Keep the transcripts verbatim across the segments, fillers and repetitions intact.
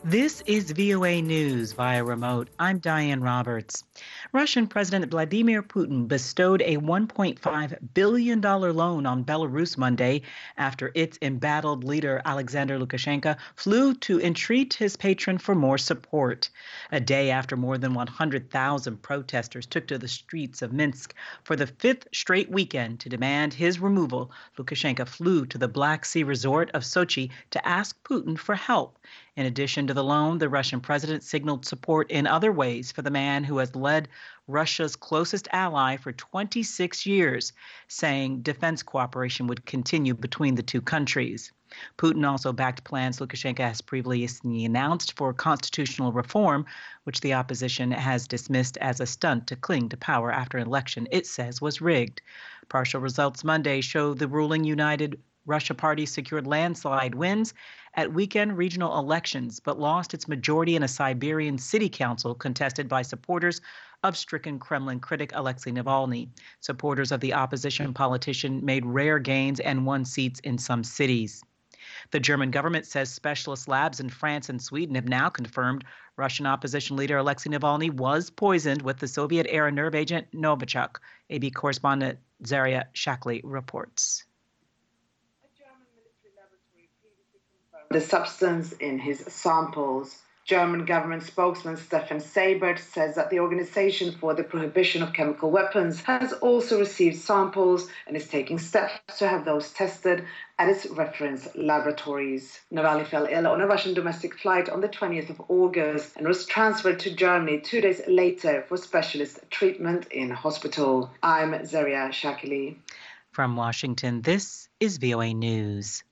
This is V O A News via remote. I'm Diane Roberts. Russian President Vladimir Putin bestowed a one point five billion dollars loan on Belarus Monday after its embattled leader Alexander Lukashenko flew to entreat his patron for more support. A day after more than one hundred thousand protesters took to the streets of Minsk for the fifth straight weekend to demand his removal, Lukashenko flew to the Black Sea resort of Sochi to ask Putin for help. In addition to the loan, the Russian president signaled support in other ways for the man who has led Russia's closest ally for twenty-six years, saying defense cooperation would continue between the two countries. Putin also backed plans Lukashenko has previously announced for constitutional reform, which the opposition has dismissed as a stunt to cling to power after an election it says was rigged. Partial results Monday show the ruling United Russia Party secured landslide wins at weekend regional elections, but lost its majority in a Siberian city council contested by supporters of stricken Kremlin critic Alexei Navalny. Supporters of the opposition politician made rare gains and won seats in some cities. The German government says specialist labs in France and Sweden have now confirmed Russian opposition leader Alexei Navalny was poisoned with the Soviet-era nerve agent Novichok. A B correspondent Zaria Shakli reports. The substance in his samples. German government spokesman Stefan Seibert says that the Organization for the Prohibition of Chemical Weapons has also received samples and is taking steps to have those tested at its reference laboratories. Navalny fell ill on a Russian domestic flight on the twentieth of August and was transferred to Germany two days later for specialist treatment in hospital. I'm Zaria Shakili. From Washington, this is V O A News.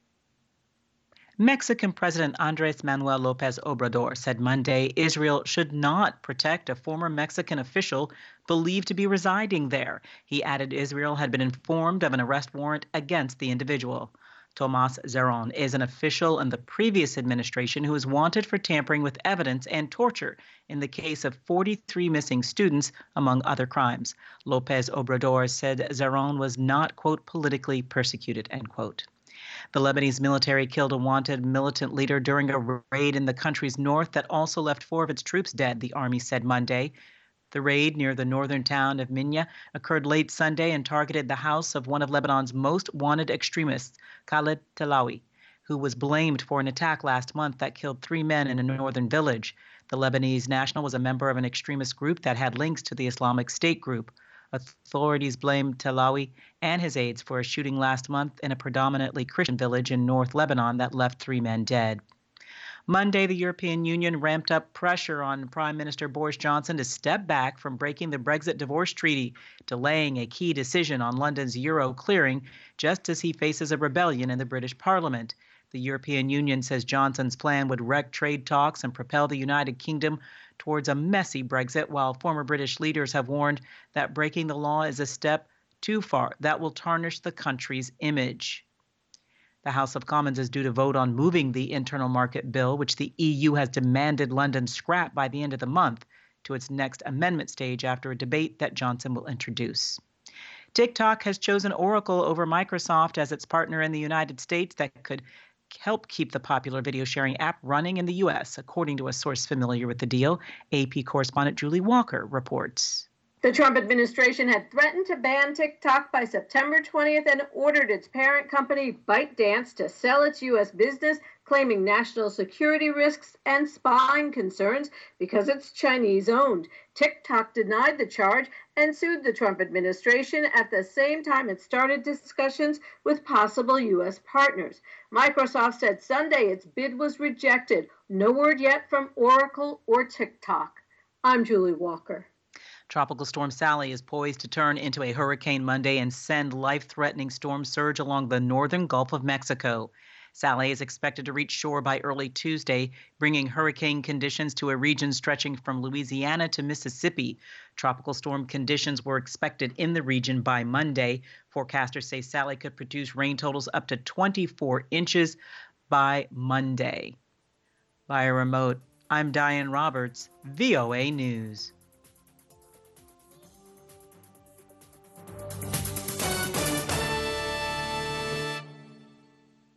Mexican President Andrés Manuel López Obrador said Monday Israel should not protect a former Mexican official believed to be residing there. He added Israel had been informed of an arrest warrant against the individual. Tomás Zerón is an official in the previous administration who is wanted for tampering with evidence and torture in the case of forty-three missing students, among other crimes. López Obrador said Zerón was not, quote, politically persecuted, end quote. The Lebanese military killed a wanted militant leader during a raid in the country's north that also left four of its troops dead, the army said Monday. The raid near the northern town of Minya occurred late Sunday and targeted the house of one of Lebanon's most wanted extremists, Khaled Talawi, who was blamed for an attack last month that killed three men in a northern village. The Lebanese national was a member of an extremist group that had links to the Islamic State group. Authorities blamed Talawi and his aides for a shooting last month in a predominantly Christian village in North Lebanon that left three men dead. Monday, the European Union ramped up pressure on Prime Minister Boris Johnson to step back from breaking the Brexit divorce treaty, delaying a key decision on London's euro clearing just as he faces a rebellion in the British Parliament. The European Union says Johnson's plan would wreck trade talks and propel the United Kingdom towards a messy Brexit, while former British leaders have warned that breaking the law is a step too far that will tarnish the country's image. The House of Commons is due to vote on moving the internal market bill, which the E U has demanded London scrap by the end of the month, to its next amendment stage after a debate that Johnson will introduce. TikTok has chosen Oracle over Microsoft as its partner in the United States that could help keep the popular video sharing app running in the U S, according to a source familiar with the deal. A P correspondent Julie Walker reports. The Trump administration had threatened to ban TikTok by September twentieth and ordered its parent company, ByteDance, to sell its U S business, claiming national security risks and spying concerns because it's Chinese-owned. TikTok denied the charge and sued the Trump administration at the same time it started discussions with possible U S partners. Microsoft said Sunday its bid was rejected. No word yet from Oracle or TikTok. I'm Julie Walker. Tropical Storm Sally is poised to turn into a hurricane Monday and send life-threatening storm surge along the northern Gulf of Mexico. Sally is expected to reach shore by early Tuesday, bringing hurricane conditions to a region stretching from Louisiana to Mississippi. Tropical storm conditions were expected in the region by Monday. Forecasters say Sally could produce rain totals up to twenty-four inches by Monday. Via remote, I'm Diane Roberts, V O A News.